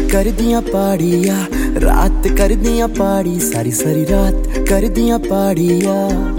कर दियां पाड़िया, रात कर दियां पाड़ी, सारी सारी रात कर दियां पाड़िया,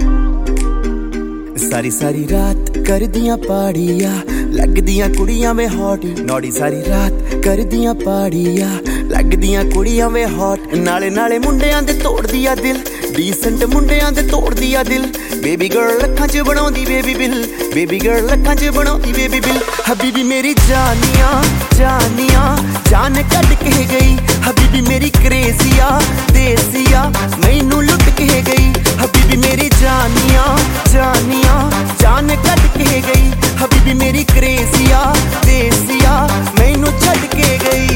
सारी सारी रात कर दियां पाड़िया, लग दियां कुड़ियां वे हॉट नौड़ी, सारी रात कर दियां पाड़िया, लग दियां कुड़ियां वे हॉट, नाले नाले मुंडियां दे तोड़ दिया दिल, डीसेंट मुंडियां दे तोड़ दिया दिल, बेबी गर्ल लखां च बनाउंदी बेबी बिल, बेबी गर्ल लखां च बनाउंदी बेबी बिल, हबीबी मेरी जानिया जानिया जान कट के गई, हबीबी मेरी क्रेजिया देसिया मैनू लुट के गई, हबीबी मेरी जानिया जानिया जान कट के गई, हबीबी मेरी क्रेजिया देसिया मैनू छड़ के गई।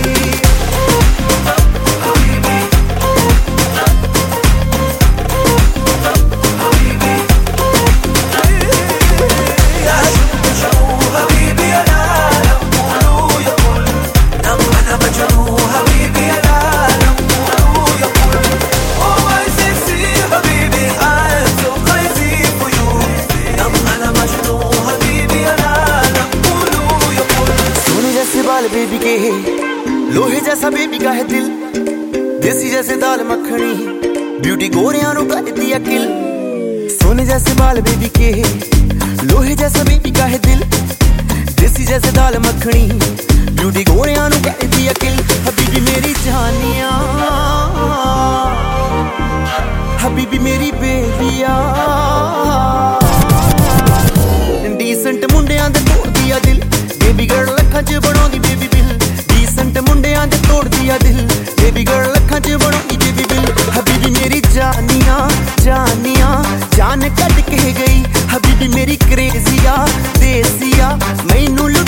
बेबी के लोहे जैसा बेबी का है दिल, देसी जैसे दाल मखनी ब्यूटी गोरियां नु करदी अकिल, सोने जैसे बाल बेबी के लोहे जैसा बेबी का है दिल, देसी जैसे दाल मखनी ब्यूटी गोरियां नु करदी अकिल, हबीबी मेरी जानिया हबीबी मेरी बेबिया, डीसेंट मुंडियां दे तोड़ दिया दिल, बेबी गर्ल लखां च बनाउंदी बेबी बिल, डीसेंट मुंडियां दे तोड़ दिया दिल, बेबी गर्ल लखां च बनाउंदी बेबी बिल, हबीबी मेरी जानिया जानिया जान कट के गई, हबीबी मेरी क्रेजिया देसिया मैनू